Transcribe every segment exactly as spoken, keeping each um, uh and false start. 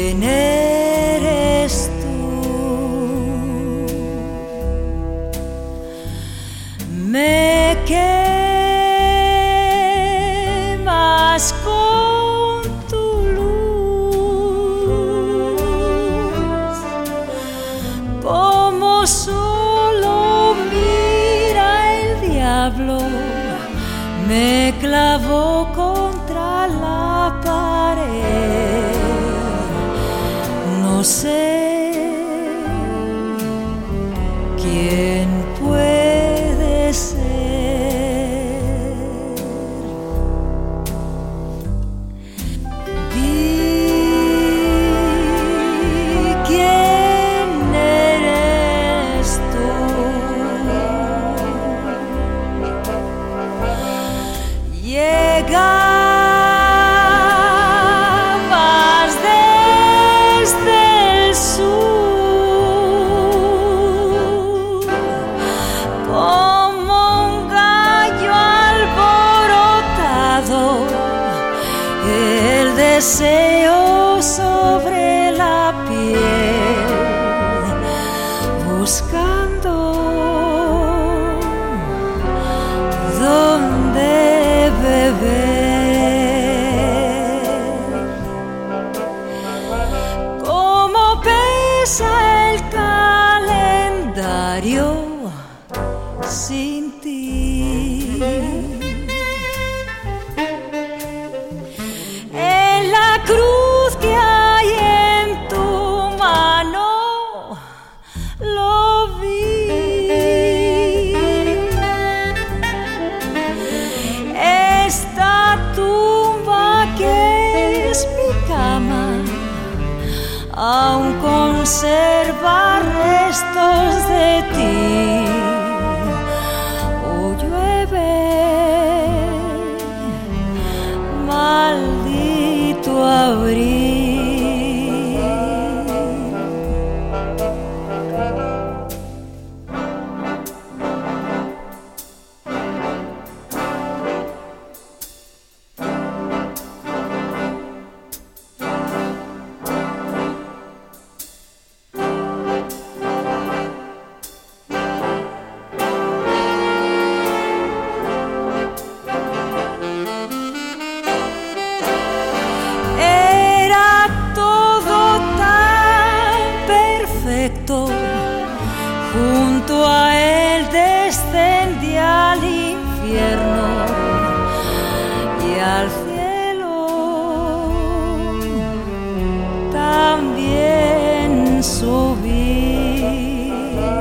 ¿Quién eres tú? Me quemas con tu luz, como solo mira el diablo, me clavó contra la pared. No sé quién puede ser. Di quién eres tú. Llegabas desde el sur como un gallo alborotado, el deseo sobre la piel, buscando dónde beber. Como pesa el calendario sin ti. En la cruz que hay en tu mano lo vi. Esta tumba que es mi cama aún conserva restos de ti. O llueve, maldito abril. Junto a él descendí al infierno y al cielo también subí.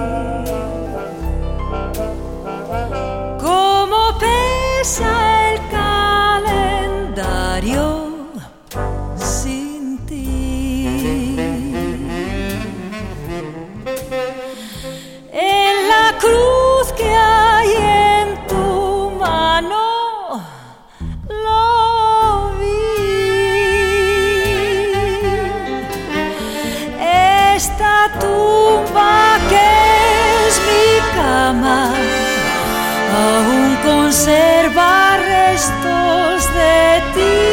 Como pesa el calendario sin ti. Cruz que hay en tu mano lo vi. Esta tumba que es mi cama aún conserva restos de ti.